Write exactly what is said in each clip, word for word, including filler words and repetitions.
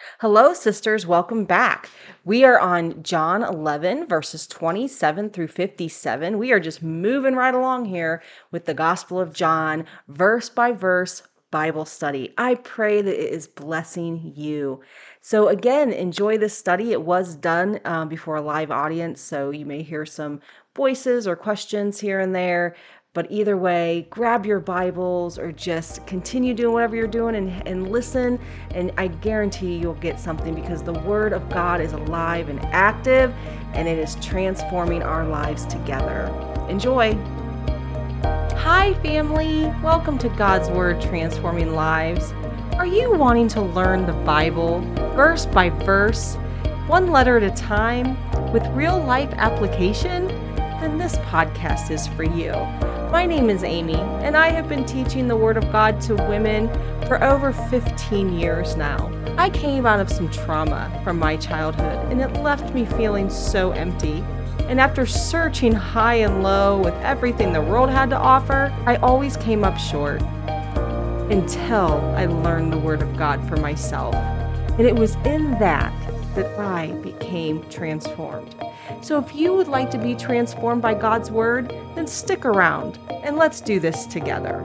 Hello, sisters. Welcome back. We are on John eleven, verses twenty-seven through fifty-seven. We are just moving right along here with the Gospel of John, verse by verse Bible study. I pray that it is blessing you. So, again, enjoy this study. It was done um, before a live audience, so you may hear some voices or questions here and there. But either way, grab your Bibles or just continue doing whatever you're doing and, and listen. And I guarantee you'll get something because the Word of God is alive and active and it is transforming our lives together. Enjoy. Hi, family. Welcome to God's Word Transforming Lives. Are you wanting to learn the Bible verse by verse, one letter at a time, with real life application? Then this podcast is for you. My name is Amy, and I have been teaching the Word of God to women for over fifteen years now. I came out of some trauma from my childhood, and it left me feeling so empty. And after searching high and low with everything the world had to offer, I always came up short until I learned the Word of God for myself. And it was in that that I became transformed. So if you would like to be transformed by God's Word, then stick around and let's do this together.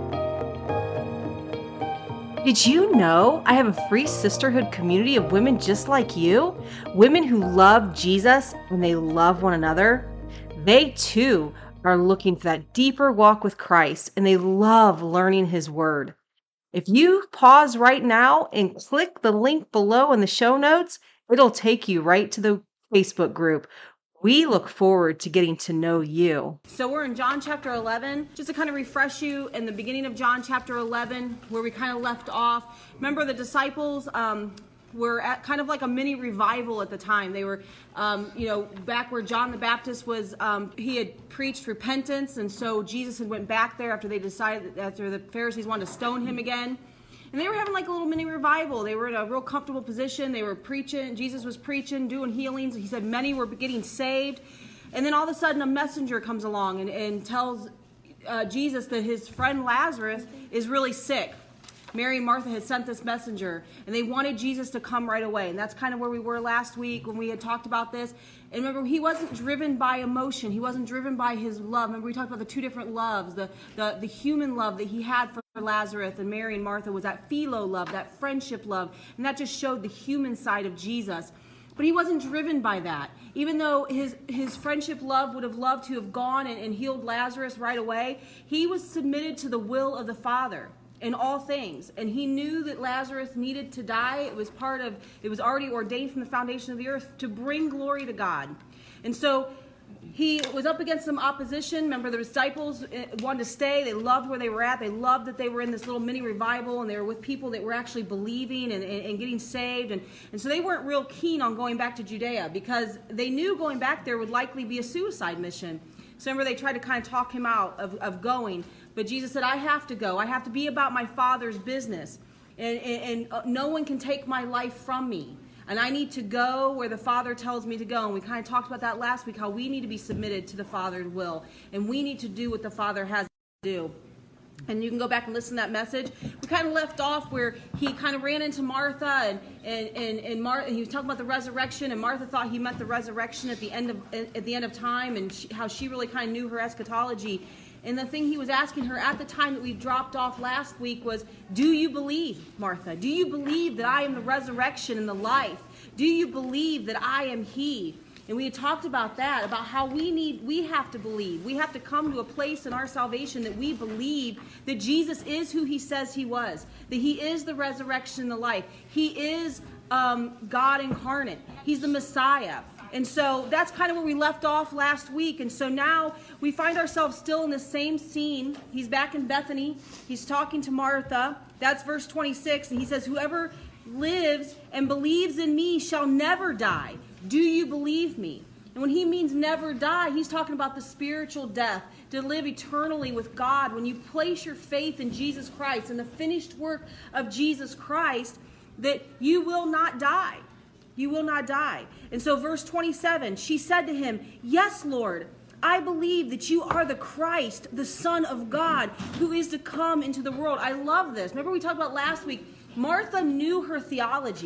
Did you know I have a free sisterhood community of women just like you? Women who love Jesus and they love one another. They too are looking for that deeper walk with Christ and they love learning His Word. If you pause right now and click the link below in the show notes, it'll take you right to the Facebook group. We look forward to getting to know you. So we're in John chapter eleven. Just to kind of refresh you, in the beginning of John chapter eleven, where we kind of left off. Remember the disciples um, were at kind of like a mini revival at the time. They were, um, you know, back where John the Baptist was, um, he had preached repentance. And so Jesus had went back there after they decided, after the Pharisees wanted to stone him again. And they were having like a little mini revival. They were in a real comfortable position. They were preaching. Jesus was preaching, doing healings. He said many were getting saved. And then all of a sudden a messenger comes along and, and tells uh, Jesus that his friend Lazarus is really sick. Mary and Martha had sent this messenger, and they wanted Jesus to come right away. And that's kind of where we were last week when we had talked about this. And remember, he wasn't driven by emotion. He wasn't driven by his love. Remember, we talked about the two different loves. The, the, the human love that he had for Lazarus and Mary and Martha was that philo love, that friendship love. And that just showed the human side of Jesus. But he wasn't driven by that. Even though his, his friendship love would have loved to have gone and, and healed Lazarus right away, he was submitted to the will of the Father in all things. And he knew that Lazarus needed to die. It was part of, it was already ordained from the foundation of the earth to bring glory to God. And so he was up against some opposition. Remember, the disciples wanted to stay. They loved where they were at. They loved that they were in this little mini revival, and they were with people that were actually believing and, and, and getting saved. And, and so they weren't real keen on going back to Judea because they knew going back there would likely be a suicide mission. So remember, they tried to kind of talk him out of, of going. But Jesus said, I have to go. I have to be about my Father's business. And, and, and no one can take my life from me. And I need to go where the Father tells me to go. And we kind of talked about that last week, how we need to be submitted to the Father's will. And we need to do what the Father has to do. And you can go back and listen to that message. We kind of left off where he kind of ran into Martha, and and and, and Martha. He was talking about the resurrection, and Martha thought he meant the resurrection at the end of at the end of time, and she, how she really kind of knew her eschatology. And the thing he was asking her at the time that we dropped off last week was, do you believe, Martha? Do you believe that I am the resurrection and the life? Do you believe that I am he? And we had talked about that, about how we need, we have to believe. We have to come to a place in our salvation that we believe that Jesus is who he says he was, that he is the resurrection and the life. He is um, God incarnate. He's the Messiah. And so that's kind of where we left off last week. And so now we find ourselves still in the same scene. He's back in Bethany. He's talking to Martha. That's verse twenty-six. And he says, whoever lives and believes in me shall never die. Do you believe me? And when he means never die, he's talking about the spiritual death, to live eternally with God. When you place your faith in Jesus Christ and the finished work of Jesus Christ, that you will not die. You will not die. And so verse twenty-seven, she said to him, yes, Lord, I believe that you are the Christ, the Son of God, who is to come into the world. I love this. Remember we talked about last week, Martha knew her theology.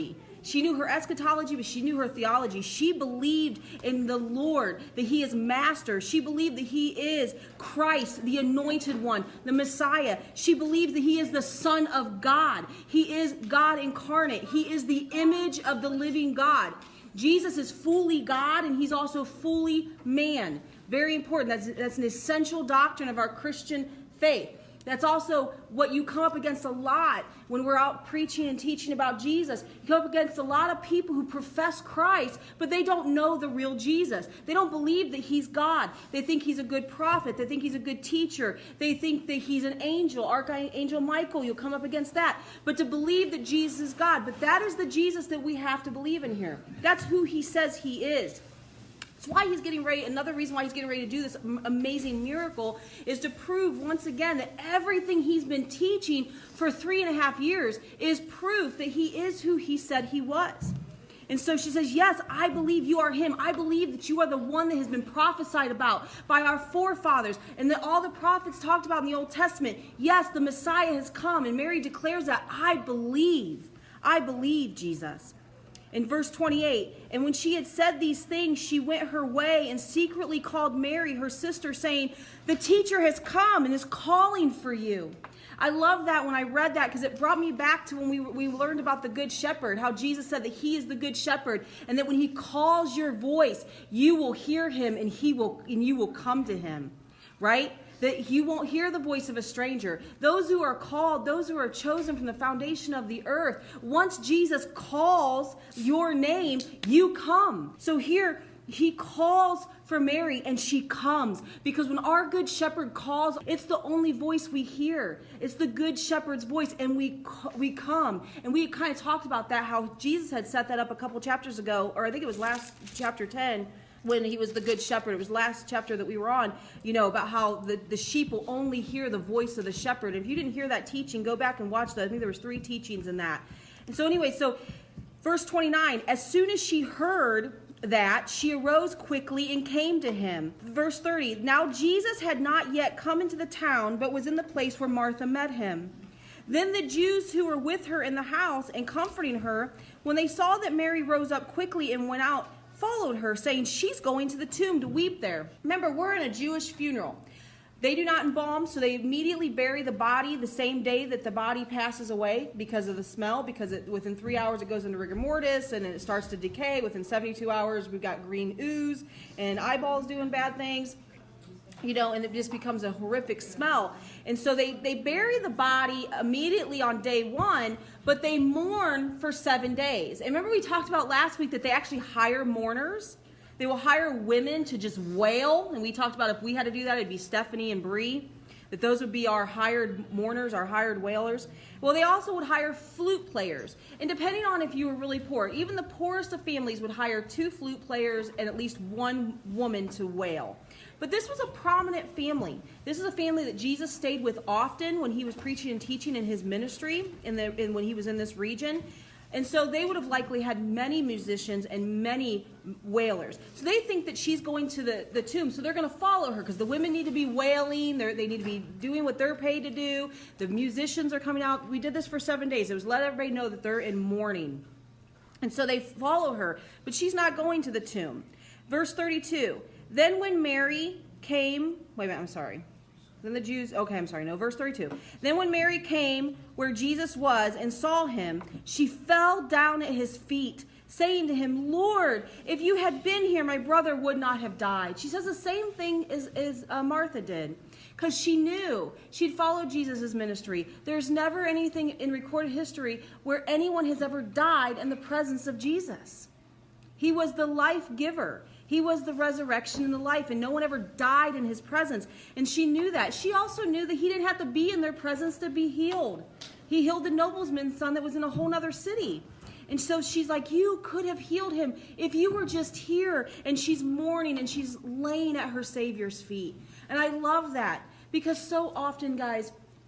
She knew her eschatology, but she knew her theology. She believed in the Lord, that he is master. She believed that he is Christ, the anointed one, the Messiah. She believes that he is the Son of God. He is God incarnate. He is the image of the living God. Jesus is fully God, and he's also fully man. Very important. That's, that's an essential doctrine of our Christian faith. That's also what you come up against a lot when we're out preaching and teaching about Jesus. You come up against a lot of people who profess Christ, but they don't know the real Jesus. They don't believe that he's God. They think he's a good prophet. They think he's a good teacher. They think that he's an angel, Archangel Michael. You'll come up against that. But to believe that Jesus is God, but that is the Jesus that we have to believe in here. That's who he says he is. That's why he's getting ready. Another reason why he's getting ready to do this amazing miracle is to prove once again that everything he's been teaching for three and a half years is proof that he is who he said he was. And so she says, yes, I believe you are him. I believe that you are the one that has been prophesied about by our forefathers and that all the prophets talked about in the Old Testament. Yes, the Messiah has come. And Mary declares that, I believe. I believe Jesus. In verse twenty-eight, and when she had said these things, she went her way and secretly called Mary, her sister, saying, the teacher has come and is calling for you. I love that when I read that because it brought me back to when we, we learned about the Good Shepherd, how Jesus said that he is the Good Shepherd and that when he calls your voice, you will hear him and, he will, and you will come to him, right? That you won't hear the voice of a stranger. Those who are called, those who are chosen from the foundation of the earth, once Jesus calls your name, you come. So here, he calls for Mary and she comes. Because when our good shepherd calls, it's the only voice we hear. It's the good shepherd's voice, and we we come. And we kind of talked about that, how Jesus had set that up a couple chapters ago, or I think it was last chapter ten, when he was the good shepherd. It was last chapter that we were on, you know, about how the, the sheep will only hear the voice of the shepherd. If you didn't hear that teaching, go back and watch that. I think there was three teachings in that. And so anyway, so verse twenty-nine, as soon as she heard that, she arose quickly and came to him. Verse thirty, now Jesus had not yet come into the town, but was in the place where Martha met him. Then the Jews who were with her in the house and comforting her, when they saw that Mary rose up quickly and went out, followed her, saying, she's going to the tomb to weep there. Remember, we're in a Jewish funeral. They do not embalm, so they immediately bury the body the same day that the body passes away because of the smell, because it, within three hours it goes into rigor mortis and it starts to decay. Within seventy-two hours we've got green ooze and eyeballs doing bad things. You know, and it just becomes a horrific smell. And so they, they bury the body immediately on day one, but they mourn for seven days. And remember we talked about last week that they actually hire mourners? They will hire women to just wail. And we talked about if we had to do that, it'd be Stephanie and Bree. That those would be our hired mourners, our hired wailers. Well, they also would hire flute players. And depending on if you were really poor, even the poorest of families would hire two flute players and at least one woman to wail. But this was a prominent family. This is a family that Jesus stayed with often when he was preaching and teaching in his ministry, in the, in, when he was in this region. And so they would have likely had many musicians and many wailers. So they think that she's going to the, the tomb, so they're going to follow her because the women need to be wailing. They're, they need to be doing what they're paid to do. The musicians are coming out. We did this for seven days. It was let everybody know that they're in mourning. And so they follow her, but she's not going to the tomb. Verse thirty-two, then when Mary came, wait a minute, I'm sorry. Then the Jews, okay, I'm sorry, no, verse thirty-two. Then when Mary came where Jesus was and saw him, she fell down at his feet, saying to him, Lord, if you had been here, my brother would not have died. She says the same thing as, as uh, Martha did, because she knew she'd followed Jesus' ministry. There's never anything in recorded history where anyone has ever died in the presence of Jesus. He was the life giver. He was the resurrection and the life, and no one ever died in his presence. And she knew that. She also knew that he didn't have to be in their presence to be healed. He healed the nobleman's son that was in a whole other city. And so she's like, you could have healed him if you were just here. And she's mourning and she's laying at her Savior's feet. And I love that because so often, guys,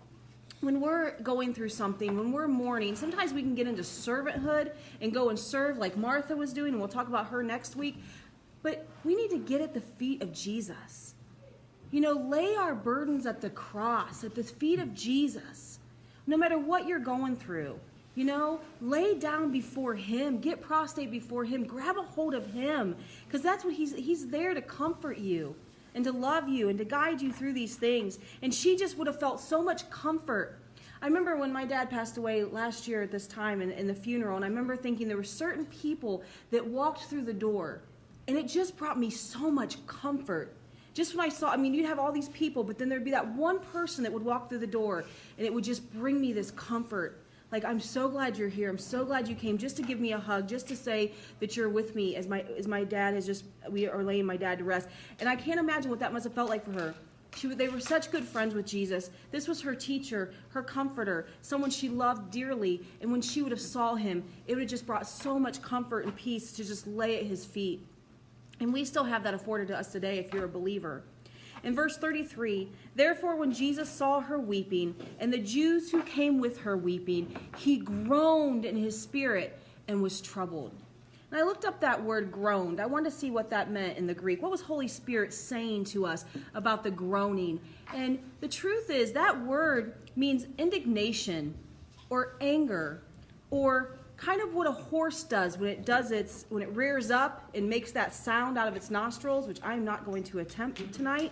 when we're going through something, when we're mourning, sometimes we can get into servanthood and go and serve like Martha was doing, and we'll talk about her next week. But we need to get at the feet of Jesus. You know, lay our burdens at the cross, at the feet of Jesus. No matter what you're going through, You know, lay down before him, get prostrate before him, grab a hold of him, because that's what he's he's there to comfort you and to love you and to guide you through these things. And she just would have felt so much comfort. I remember when my dad passed away last year at this time in, in the funeral, and I remember thinking there were certain people that walked through the door, and it just brought me so much comfort. Just when I saw, I mean, you'd have all these people, but then there'd be that one person that would walk through the door, and it would just bring me this comfort. Like, I'm so glad you're here. I'm so glad you came just to give me a hug, just to say that you're with me as my as my dad has just, we are laying my dad to rest. And I can't imagine what that must have felt like for her. She, they were such good friends with Jesus. This was her teacher, her comforter, someone she loved dearly. And when she would have saw him, it would have just brought so much comfort and peace to just lay at his feet. And we still have that afforded to us today if you're a believer. In verse thirty-three, therefore when Jesus saw her weeping, and the Jews who came with her weeping, he groaned in his spirit and was troubled. And I looked up that word groaned. I wanted to see what that meant in the Greek. What was Holy Spirit saying to us about the groaning? And the truth is that word means indignation or anger, or kind of what a horse does when it does its, when it rears up and makes that sound out of its nostrils, which I'm not going to attempt tonight.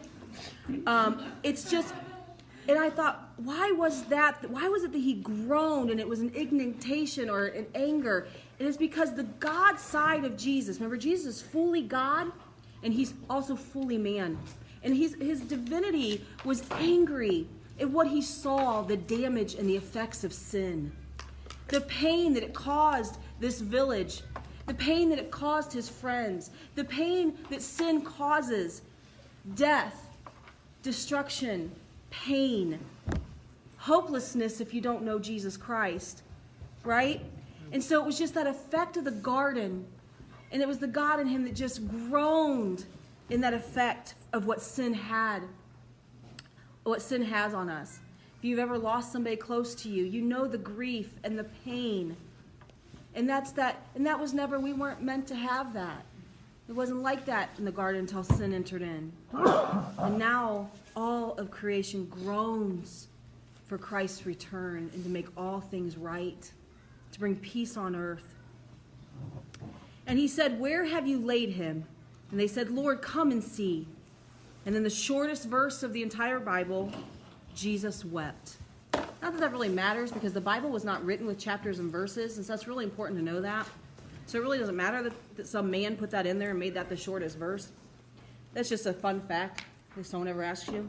Um, it's just, and I thought, why was that? Why was it that he groaned and it was an indignation or an anger? It is because the God side of Jesus, remember, Jesus is fully God and he's also fully man. And he's, his divinity was angry at what he saw, the damage and the effects of sin. The pain that it caused this village, the pain that it caused his friends, the pain that sin causes, death, destruction, pain, hopelessness if you don't know Jesus Christ, right? And so it was just that effect of the garden, and it was the God in him that just groaned in that effect of what sin had, what sin has on us. If you've ever lost somebody close to you, you know the grief and the pain. And that's that, and that was never, we weren't meant to have that. It wasn't like that in the garden until sin entered in. And now all of creation groans for Christ's return and to make all things right, to bring peace on earth. And he said, where have you laid him? And they said, Lord, come and see. And in the shortest verse of the entire Bible, Jesus wept. Not that that really matters, because the Bible was not written with chapters and verses, and so it's really important to know that. So it really doesn't matter that, that some man put that in there and made that the shortest verse. That's just a fun fact, if someone ever asks you.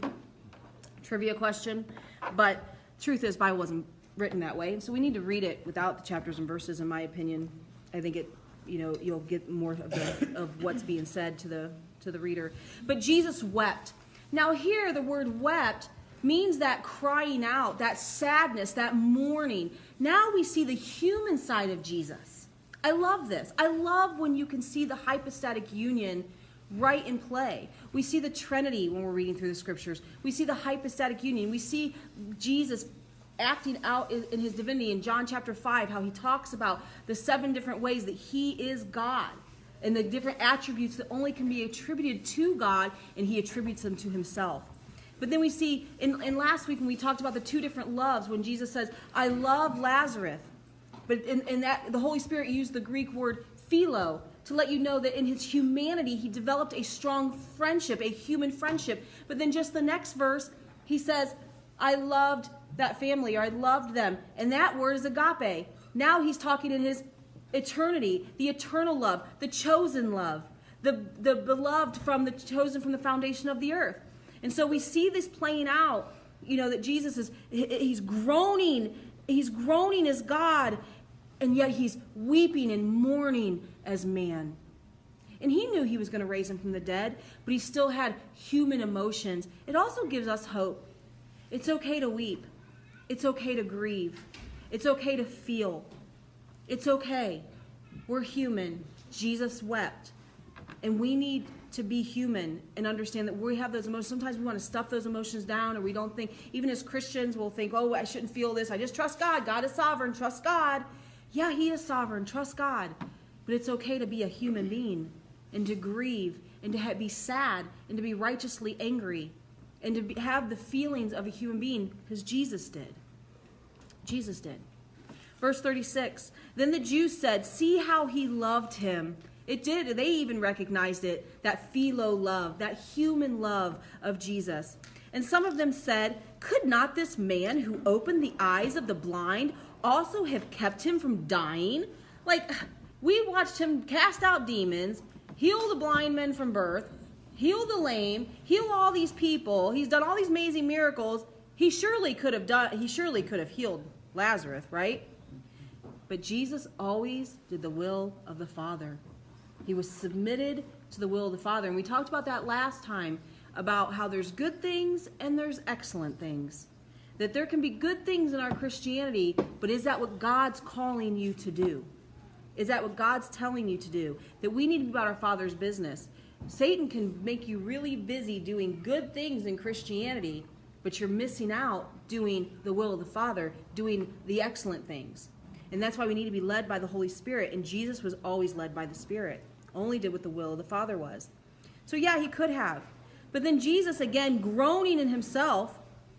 Trivia question. But truth is, Bible wasn't written that way, so we need to read it without the chapters and verses, in my opinion. I think it, you know, you'll get more of, the, of what's being said to the to the reader. But Jesus wept. Now here, the word wept means that crying out, that sadness, that mourning. Now we see the human side of Jesus. I love this. I love when you can see the hypostatic union right in play. We see the Trinity when we're reading through the scriptures. We see the hypostatic union. We see Jesus acting out in his divinity in John chapter five, how he talks about the seven different ways that he is God and the different attributes that only can be attributed to God, and he attributes them to himself. But then we see in, in last week when we talked about the two different loves, when Jesus says, I love Lazarus. But in, in that, the Holy Spirit used the Greek word philo to let you know that in his humanity, he developed a strong friendship, a human friendship. But then just the next verse, he says, I loved that family, or I loved them. And that word is agape. Now he's talking in his eternity, the eternal love, the chosen love, the, the beloved from the chosen from the foundation of the earth. And so we see this playing out, you know, that Jesus is, he's groaning, he's groaning as God, and yet he's weeping and mourning as man. And he knew he was going to raise him from the dead, but he still had human emotions. It also gives us hope. It's okay to weep. It's okay to grieve. It's okay to feel. It's okay. We're human. Jesus wept. And we need to be human and understand that we have those emotions. Sometimes we want to stuff those emotions down, or we don't think, even as Christians, we'll think, oh, I shouldn't feel this. I just trust God. God is sovereign. Trust God. Yeah, he is sovereign. Trust God. But it's okay to be a human being and to grieve and to have, be sad and to be righteously angry and to be, have the feelings of a human being, because Jesus did. Jesus did. Verse thirty-six, then the Jews said, see how he loved him. It did. They even recognized it, that philo love, that human love of Jesus. And some of them said, could not this man who opened the eyes of the blind also have kept him from dying? Like, we watched him cast out demons, heal the blind men from birth, heal the lame, heal all these people. He's done all these amazing miracles. He surely could have done, he surely could have healed Lazarus, right? But Jesus always did the will of the Father. He was submitted to the will of the Father. And we talked about that last time, about how there's good things and there's excellent things. That there can be good things in our Christianity, but is that what God's calling you to do? Is that what God's telling you to do? That we need to be about our Father's business. Satan can make you really busy doing good things in Christianity, but you're missing out doing the will of the Father, doing the excellent things. And that's why we need to be led by the Holy Spirit. And Jesus was always led by the Spirit. Only did what the will of the Father was. So yeah, he could have. But then Jesus, again, groaning in himself,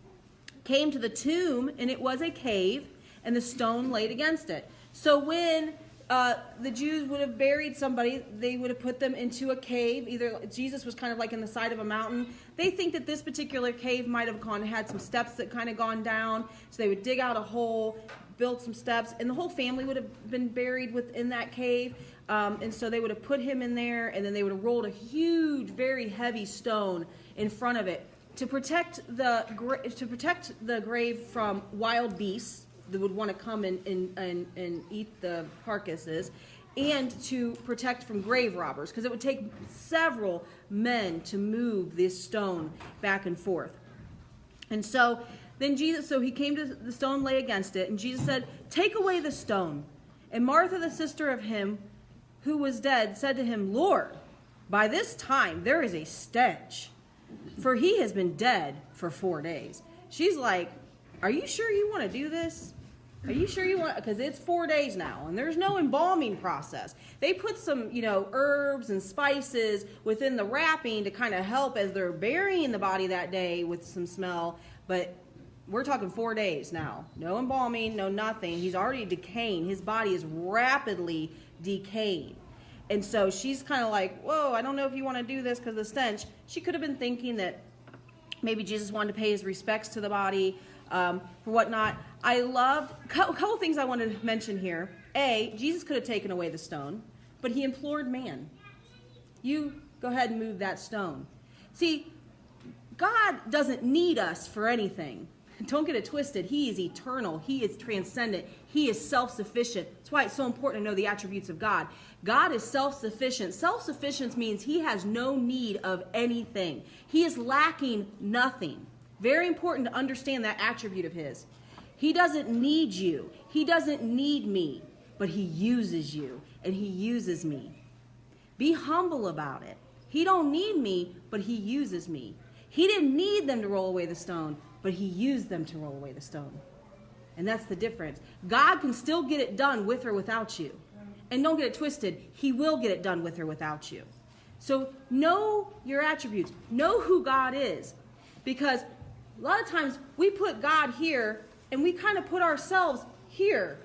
came to the tomb, and it was a cave, and the stone laid against it. So when uh, the Jews would have buried somebody, they would have put them into a cave. Either Jesus was kind of like in the side of a mountain. They think that this particular cave might have gone, had some steps that kind of gone down. So they would dig out a hole, build some steps, and the whole family would have been buried within that cave. Um, and so they would have put him in there, and then they would have rolled a huge, very heavy stone in front of it to protect the gra- to protect the grave from wild beasts that would want to come and, and, and, and eat the carcasses, and to protect from grave robbers, because it would take several men to move this stone back and forth. And so then Jesus, so he came to the stone, lay against it, and Jesus said, take away the stone. And Martha, the sister of him who was dead, said to him, Lord, by this time there is a stench, for he has been dead for four days. She's like, are you sure you want to do this? Are you sure you want, because it's four days now, and there's no embalming process. They put some, you know, herbs and spices within the wrapping to kind of help as they're burying the body that day with some smell, but we're talking four days now. No embalming, no nothing. He's already decaying. His body is rapidly decaying. And so she's kind of like, whoa, I don't know if you want to do this because of the stench. She could have been thinking that maybe Jesus wanted to pay his respects to the body, um, for whatnot. I loved, a couple things I wanted to mention here. A, Jesus could have taken away the stone, but he implored man. You go ahead and move that stone. See, God doesn't need us for anything. Don't get it twisted. He is eternal. He is transcendent. He is self-sufficient. That's why it's so important to know the attributes of God. God is self-sufficient. Self-sufficient means he has no need of anything. He is lacking nothing. Very important to understand that attribute of his. He doesn't need you. He doesn't need me, but he uses you, and he uses me. Be humble about it. He don't need me, but he uses me. He didn't need them to roll away the stone, but he used them to roll away the stone. And that's the difference. God can still get it done with or without you. And don't get it twisted. He will get it done with or without you. So know your attributes. Know who God is. Because a lot of times we put God here and we kind of put ourselves here.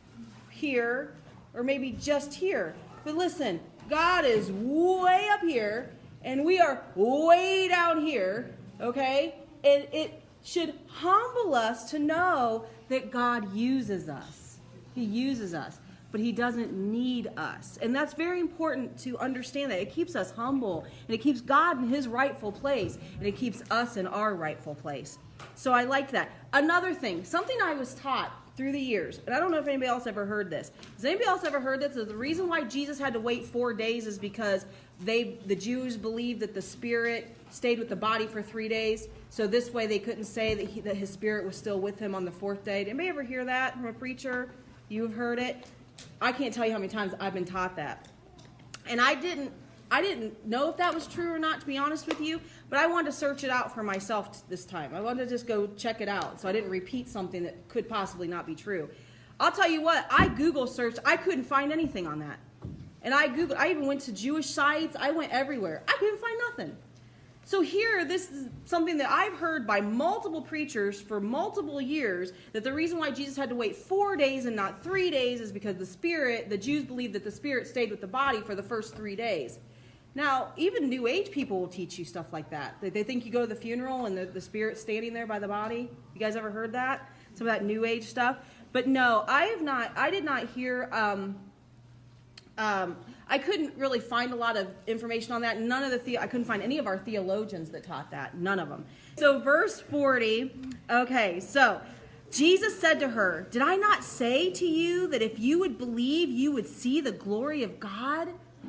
Here. Or maybe just here. But listen, God is way up here and we are way down here. Okay? And it should humble us to know that God uses us. He uses us, but he doesn't need us. And that's very important to understand that. It keeps us humble, and it keeps God in his rightful place, and it keeps us in our rightful place. So I like that. Another thing, something I was taught through the years, and I don't know if anybody else ever heard this. Has anybody else ever heard this? The reason why Jesus had to wait four days is because they, the Jews believed that the spirit stayed with the body for three days. So this way they couldn't say that, he, that his spirit was still with him on the fourth day. Did anybody ever hear that from a preacher? You've heard it? I can't tell you how many times I've been taught that. And I didn't I didn't know if that was true or not, to be honest with you, but I wanted to search it out for myself this time. I wanted to just go check it out so I didn't repeat something that could possibly not be true. I'll tell you what, I Google searched, I couldn't find anything on that. And I Googled, I even went to Jewish sites, I went everywhere. I couldn't find nothing. So here, this is something that I've heard by multiple preachers for multiple years, that the reason why Jesus had to wait four days and not three days is because the Spirit, the Jews believed that the Spirit stayed with the body for the first three days. Now, even New Age people will teach you stuff like that. They, they think you go to the funeral and the, the Spirit's standing there by the body. You guys ever heard that? Some of that New Age stuff? But no, I have not, I did not hear... Um, Um, I couldn't really find a lot of information on that. None of the, the I couldn't find any of our theologians that taught that. None of them. So verse forty, okay, so Jesus said to her, "Did I not say to you that if you would believe, you would see the glory of God?"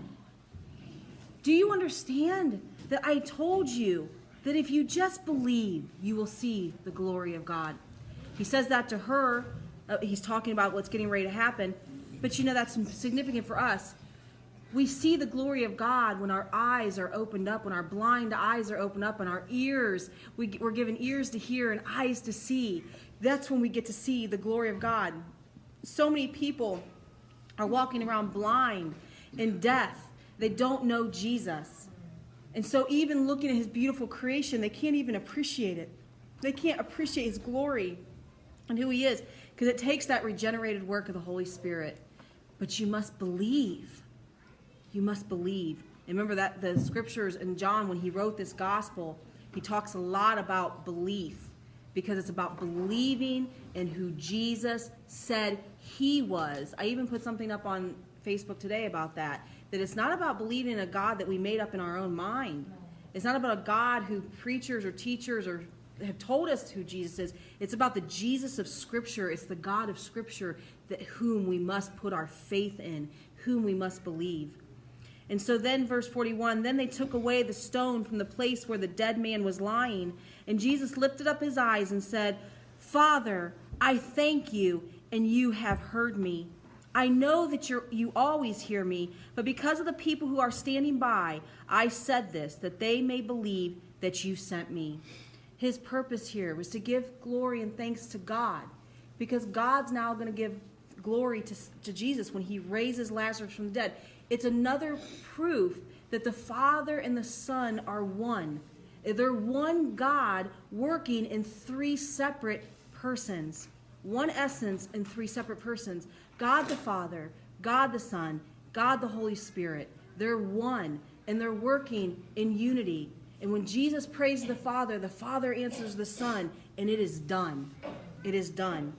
Do you understand that I told you that if you just believe, you will see the glory of God? He says that to her. Uh, he's talking about what's getting ready to happen. But you know, that's significant for us. We see the glory of God when our eyes are opened up, when our blind eyes are opened up, and our ears, we, we're given ears to hear and eyes to see. That's when we get to see the glory of God. So many people are walking around blind and deaf. They don't know Jesus. And so even looking at his beautiful creation, they can't even appreciate it. They can't appreciate his glory and who he is, because it takes that regenerated work of the Holy Spirit. But you must believe. You must believe. And remember that the scriptures in John, when he wrote this gospel, he talks a lot about belief, because it's about believing in who Jesus said he was. I even put something up on Facebook today about that, that it's not about believing in a God that we made up in our own mind. It's not about a God who preachers or teachers or have told us who Jesus is. It's about the Jesus of Scripture. It's the God of Scripture that whom we must put our faith in, whom we must believe. And so then verse forty-one, then they took away the stone from the place where the dead man was lying. And Jesus lifted up his eyes and said, "Father, I thank you, and you have heard me. I know that you're, you always hear me, but because of the people who are standing by, I said this, that they may believe that you sent me." His purpose here was to give glory and thanks to God, because God's now going to give glory to, to Jesus when he raises Lazarus from the dead. It's another proof that the Father and the Son are one. They're one God working in three separate persons. One essence in three separate persons. God the Father, God the Son, God the Holy Spirit. They're one, and they're working in unity. And when Jesus prays the Father, the Father answers the Son, and it is done. It is done.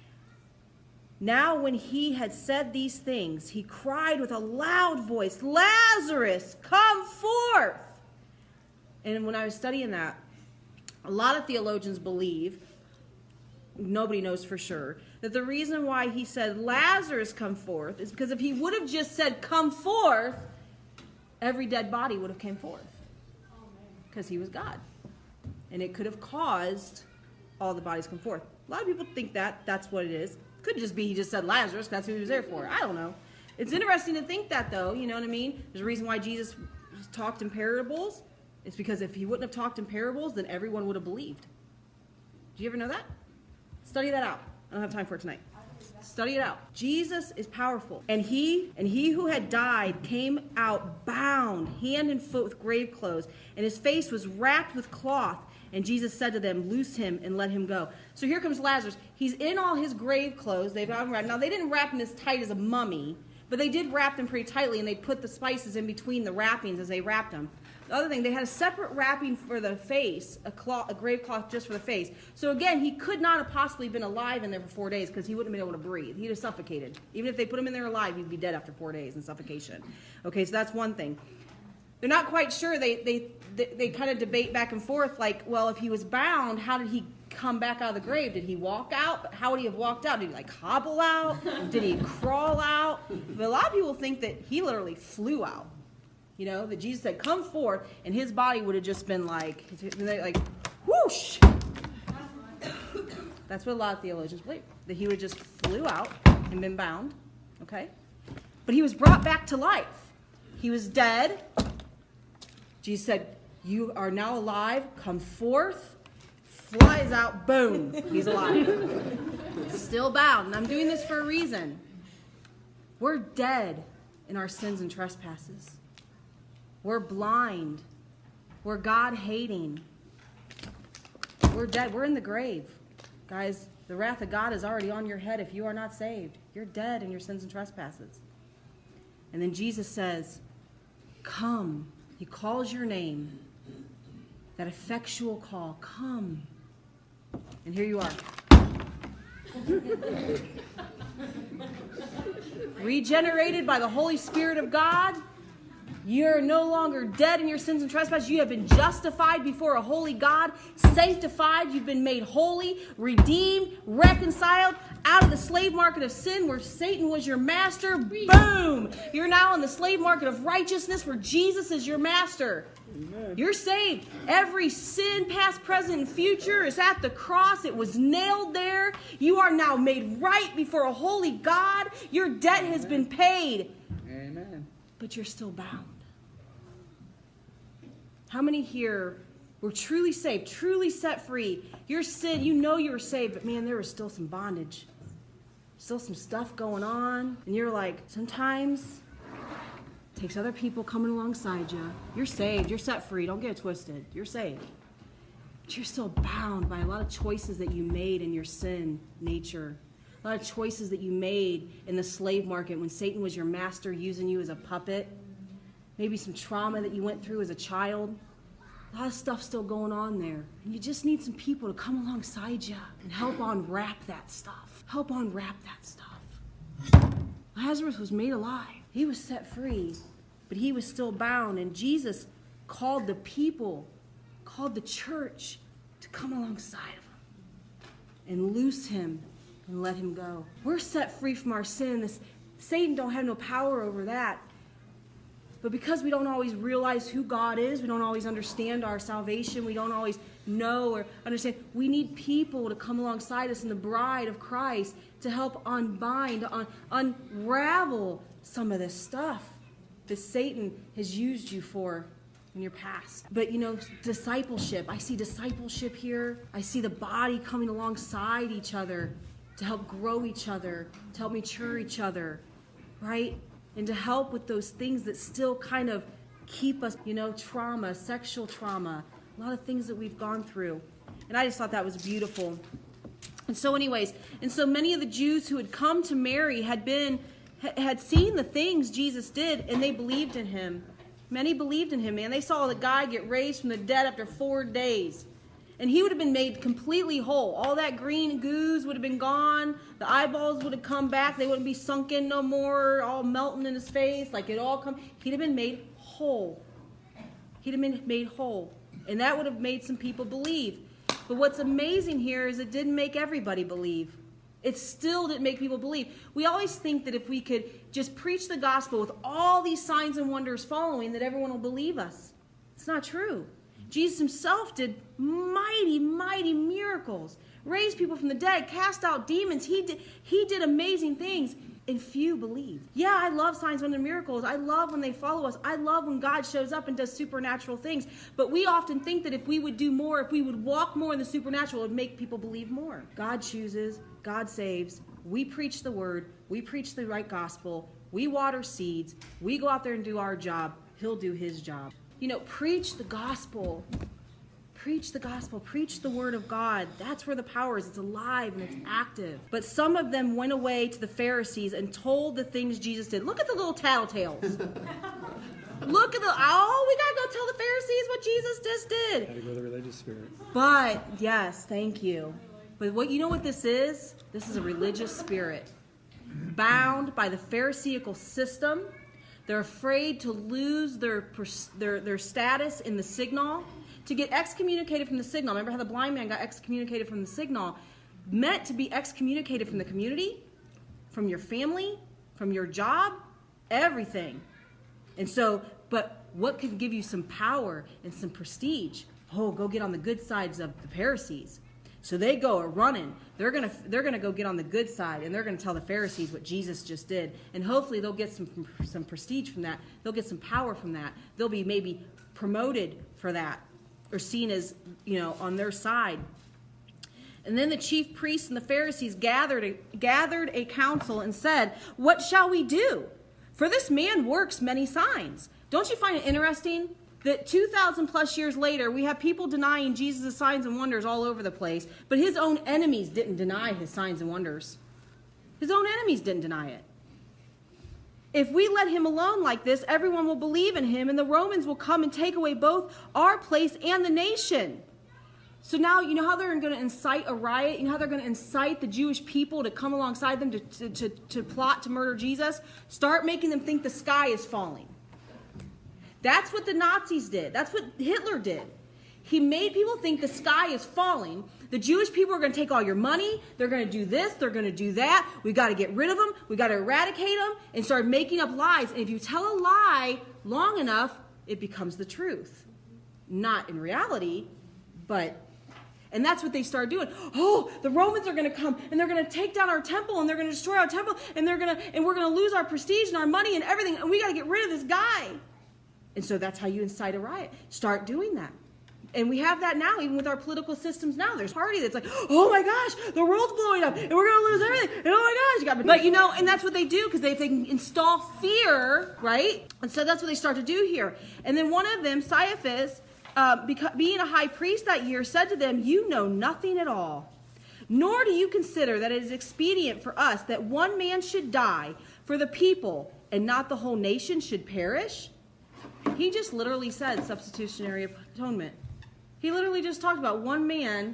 Now when he had said these things, he cried with a loud voice, "Lazarus, come forth!" And when I was studying that, a lot of theologians believe, nobody knows for sure, that the reason why he said, "Lazarus, come forth," is because if he would have just said, "Come forth," every dead body would have came forth. Because he was God. And it could have caused all the bodies to come forth. A lot of people think that that's what it is. It could just be he just said Lazarus, that's who he was there for. I don't know. It's interesting to think that, though. You know what I mean? There's a reason why Jesus talked in parables. It's because if he wouldn't have talked in parables, then everyone would have believed. Do you ever know that? Study that out. I don't have time for it tonight. Study it out. Jesus is powerful. And he and he who had died came out bound, hand and foot, with grave clothes, and his face was wrapped with cloth. And Jesus said to them, "Loose him and let him go." So here comes Lazarus. He's in all his grave clothes. They've got him wrapped. Now, they didn't wrap him as tight as a mummy, but they did wrap him pretty tightly, and they put the spices in between the wrappings as they wrapped him. The other thing, they had a separate wrapping for the face, a cloth, a grave cloth just for the face. So again, he could not have possibly been alive in there for four days because he wouldn't have been able to breathe. He'd have suffocated. Even if they put him in there alive, he'd be dead after four days in suffocation. Okay, so that's one thing. They're not quite sure. They they they, they kind of debate back and forth, like, well, if he was bound, how did he come back out of the grave? Did he walk out? How would he have walked out? Did he like hobble out? Did he crawl out? But a lot of people think that he literally flew out. You know, that Jesus said, "Come forth," and his body would have just been like, like, whoosh. That's what a lot of theologians believe, that he would just flew out and been bound, okay? But he was brought back to life. He was dead. Jesus said, "You are now alive. Come forth." Flies out, boom, he's alive. Still bound. And I'm doing this for a reason. We're dead in our sins and trespasses. We're blind. We're God-hating. We're dead. We're in the grave. Guys, the wrath of God is already on your head if you are not saved. You're dead in your sins and trespasses. And then Jesus says, come. He calls your name. That effectual call. Come. And here you are. Regenerated by the Holy Spirit of God. You're no longer dead in your sins and trespasses. You have been justified before a holy God, sanctified. You've been made holy, redeemed, reconciled out of the slave market of sin where Satan was your master. Boom! You're now in the slave market of righteousness where Jesus is your master. Amen. You're saved. Every sin, past, present, and future is at the cross. It was nailed there. You are now made right before a holy God. Your debt Amen. Has been paid. Amen. But you're still bound. How many here were truly saved, truly set free? Your sin, you know you were saved, but man, there was still some bondage. Still some stuff going on. And you're like, sometimes it takes other people coming alongside you. You're saved. You're set free. Don't get it twisted. You're saved. But you're still bound by a lot of choices that you made in your sin nature. A lot of choices that you made in the slave market when Satan was your master, using you as a puppet. Maybe some trauma that you went through as a child. A lot of stuff still going on there. And you just need some people to come alongside you and help unwrap that stuff. Help unwrap that stuff. Lazarus was made alive. He was set free, but he was still bound. And Jesus called the people, called the church to come alongside of him and loose him and let him go. We're set free from our sin. This, Satan don't have no power over that. But because we don't always realize who God is, we don't always understand our salvation, we don't always know or understand, we need people to come alongside us in the bride of Christ to help unbind, to un- unravel some of this stuff that Satan has used you for in your past. But, you know, discipleship. I see discipleship here. I see the body coming alongside each other to help grow each other, to help mature each other, right? And to help with those things that still kind of keep us, you know, trauma, sexual trauma, a lot of things that we've gone through. And I just thought that was beautiful. And so anyways, and so many of the Jews who had come to Mary had been, had seen the things Jesus did, and they believed in him. Many believed in him, man. They saw the guy get raised from the dead after four days. And he would have been made completely whole. All that green goose would have been gone. The eyeballs would have come back. They wouldn't be sunk in no more, all melting in his face. Like it all come. He'd have been made whole. He'd have been made whole. And that would have made some people believe. But what's amazing here is it didn't make everybody believe. It still didn't make people believe. We always think that if we could just preach the gospel with all these signs and wonders following, that everyone will believe us. It's not true. Jesus himself did mighty, mighty miracles. Raised people from the dead, cast out demons. He did, he did amazing things, and few believed. Yeah, I love signs, wonders, and miracles. I love when they follow us. I love when God shows up and does supernatural things. But we often think that if we would do more, if we would walk more in the supernatural, it would make people believe more. God chooses. God saves. We preach the word. We preach the right gospel. We water seeds. We go out there and do our job. He'll do his job. You know, preach the gospel. Preach the gospel. Preach the word of God. That's where the power is. It's alive and it's active. But some of them went away to the Pharisees and told the things Jesus did. Look at the little tattletales. Look at the, oh, we got to go tell the Pharisees what Jesus just did. Got to go to the religious spirit. But, yes, thank you. But what you know what this is? This is a religious spirit. Bound by the Pharisaical system. They're afraid to lose their, their their status in the signal, to get excommunicated from the signal. Remember how the blind man got excommunicated from the signal? Meant to be excommunicated from the community, from your family, from your job, everything. And so, but what can give you some power and some prestige? Oh, go get on the good sides of the Pharisees. So they go running. They're gonna they're gonna go get on the good side, and they're gonna tell the Pharisees what Jesus just did, and hopefully they'll get some some prestige from that. They'll get some power from that. They'll be maybe promoted for that, or seen as, you know, on their side. And then the chief priests and the Pharisees gathered a, gathered a council and said, "What shall we do? For this man works many signs." Don't you find it interesting That two thousand plus years later, we have people denying Jesus' signs and wonders all over the place, but his own enemies didn't deny his signs and wonders. His own enemies didn't deny it. If we let him alone like this, everyone will believe in him, and the Romans will come and take away both our place and the nation. So now, you know how they're going to incite a riot? You know how they're going to incite the Jewish people to come alongside them to, to, to, to plot to murder Jesus? Start making them think the sky is falling. That's what the Nazis did. That's what Hitler did. He made people think the sky is falling. The Jewish people are going to take all your money. They're going to do this. They're going to do that. We've got to get rid of them. We've got to eradicate them, and start making up lies. And if you tell a lie long enough, it becomes the truth. Not in reality, but... And that's what they started doing. Oh, the Romans are going to come, and they're going to take down our temple, and they're going to destroy our temple, and they're going to, and we're going to lose our prestige and our money and everything, and we got to get rid of this guy. And so that's how you incite a riot. Start doing that. And we have that now, even with our political systems now. There's a party that's like, oh my gosh, the world's blowing up, and we're going to lose everything. And oh my gosh, you got me. But you know, and that's what they do, because they, they can install fear, right? And so that's what they start to do here. And then one of them, Caiaphas, uh, beca- being a high priest that year, said to them, you know nothing at all. Nor do you consider that it is expedient for us that one man should die for the people, and not the whole nation should perish? He just literally said substitutionary atonement. He literally just talked about one man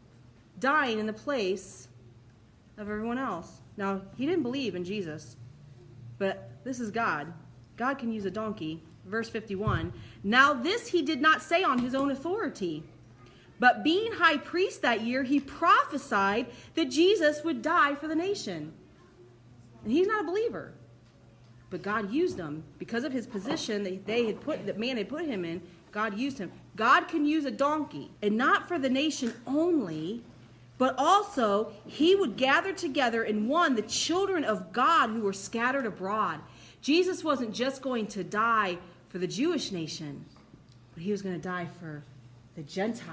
dying in the place of everyone else. Now, he didn't believe in Jesus, but this is God. God can use a donkey. Verse fifty-one, now this he did not say on his own authority, but being high priest that year, he prophesied that Jesus would die for the nation. And he's not a believer. But God used him because of his position that they had put, that man had put him in. God used him. God can use a donkey, and not for the nation only, but also he would gather together in one the children of God who were scattered abroad. Jesus wasn't just going to die for the Jewish nation, but he was going to die for the Gentiles.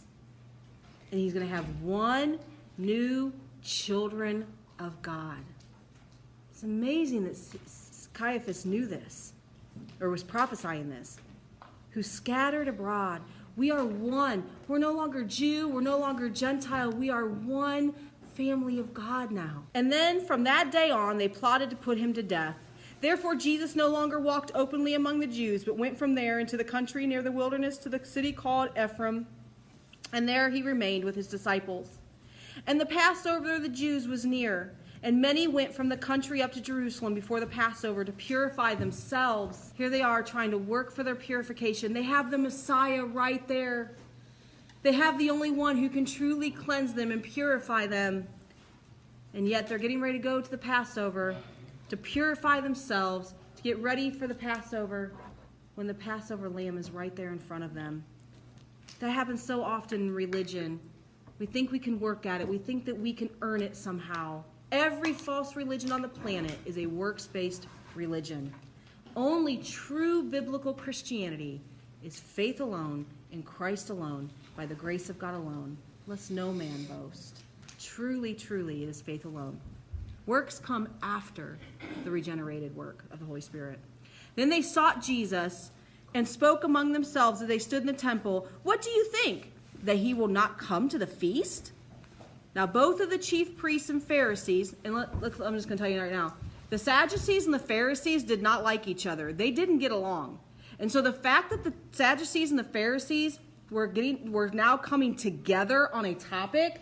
And he's going to have one new children of God. It's amazing that Caiaphas knew this, or was prophesying this, who scattered abroad. We are one. We're no longer Jew. We're no longer Gentile. We are one family of God now. And then from that day on, they plotted to put him to death. Therefore, Jesus no longer walked openly among the Jews, but went from there into the country near the wilderness to the city called Ephraim. And there he remained with his disciples. And the Passover of the Jews was near. And many went from the country up to Jerusalem before the Passover to purify themselves. Here they are trying to work for their purification. They have the Messiah right there. They have the only one who can truly cleanse them and purify them. And yet they're getting ready to go to the Passover to purify themselves, to get ready for the Passover, when the Passover lamb is right there in front of them. That happens so often in religion. We think we can work at it. We think that we can earn it somehow. Every false religion on the planet is a works-based religion. Only true biblical Christianity is faith alone in Christ alone, by the grace of God alone. Let no man boast. Truly, truly, it is faith alone. Works come after the regenerated work of the Holy Spirit. Then they sought Jesus and spoke among themselves as they stood in the temple, what do you think? That he will not come to the feast? Now, both of the chief priests and Pharisees, and let, let's, I'm just going to tell you right now, the Sadducees and the Pharisees did not like each other. They didn't get along. And so the fact that the Sadducees and the Pharisees were getting, were now coming together on a topic,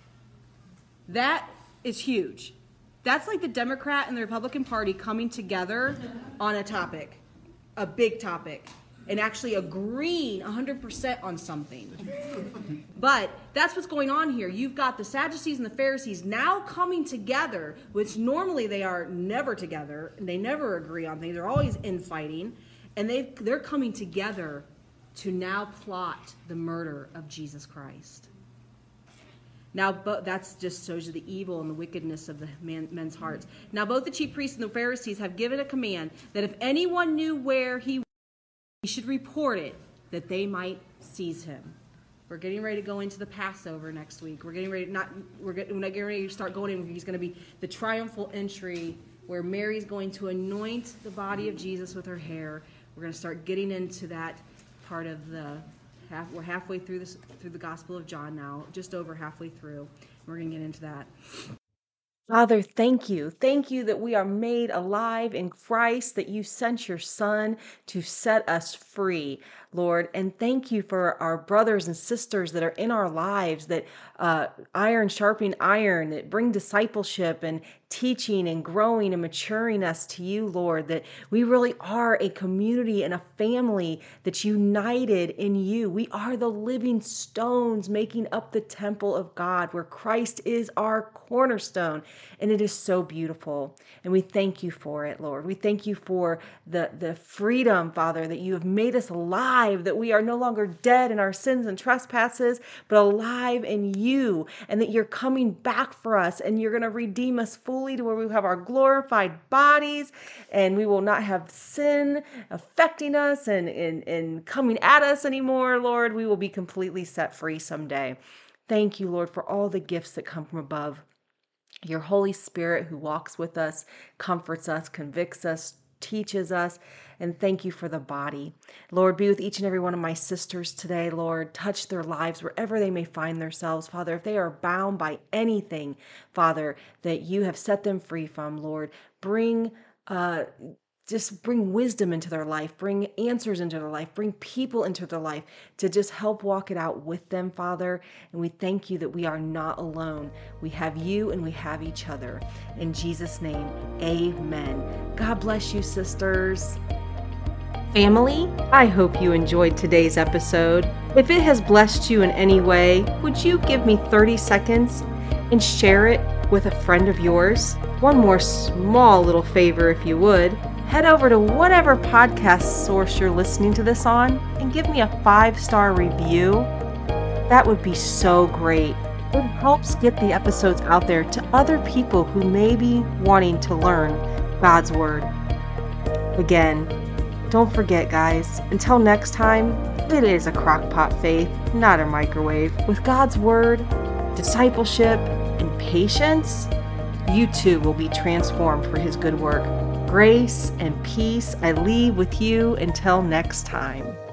that is huge. That's like the Democrat and the Republican Party coming together on a topic, a big topic, and actually agreeing one hundred percent on something. But that's what's going on here. You've got the Sadducees and the Pharisees now coming together, which normally they are never together, and they never agree on things. They're always infighting, and they they're coming together to now plot the murder of Jesus Christ. Now, but that's just shows you the evil and the wickedness of the man, men's hearts. Now, both the chief priests and the Pharisees have given a command that if anyone knew where he was, he should report it, that they might seize him. We're getting ready to go into the Passover next week. We're getting ready to not we're getting, we're getting ready to start going in. He's going to be the triumphal entry where Mary's going to anoint the body of Jesus with her hair. We're going to start getting into that part of the half. We're halfway through this through the Gospel of John now, just over halfway through. We're going to get into that. Father, thank you. Thank you that we are made alive in Christ, that you sent your Son to set us free, Lord. And thank you for our brothers and sisters that are in our lives, that uh, iron sharpening iron, that bring discipleship and teaching and growing and maturing us to you, Lord, that we really are a community and a family that's united in you. We are the living stones making up the temple of God, where Christ is our cornerstone. And it is so beautiful. And we thank you for it, Lord. We thank you for the, the freedom, Father, that you have made us alive, that we are no longer dead in our sins and trespasses, but alive in you, and that you're coming back for us, and you're going to redeem us fully to where we have our glorified bodies, and we will not have sin affecting us and, and, and coming at us anymore, Lord. We will be completely set free someday. Thank you, Lord, for all the gifts that come from above. Your Holy Spirit who walks with us, comforts us, convicts us, teaches us, and thank you for the body. Lord, be with each and every one of my sisters today, Lord. Touch their lives wherever they may find themselves, Father. If they are bound by anything, Father, that you have set them free from, Lord, bring uh just bring wisdom into their life, bring answers into their life, bring people into their life to just help walk it out with them, Father. And we thank you that we are not alone. We have you and we have each other. In Jesus' name, amen. God bless you, sisters. Family, I hope you enjoyed today's episode. If it has blessed you in any way, would you give me thirty seconds and share it with a friend of yours? One more small little favor, if you would. Head over to whatever podcast source you're listening to this on and give me a five-star review. That would be so great. It helps get the episodes out there to other people who may be wanting to learn God's Word. Again, don't forget, guys, until next time, it is a crock-pot faith, not a microwave. With God's Word, discipleship, and patience, you too will be transformed for His good work. Grace and peace I leave with you until next time.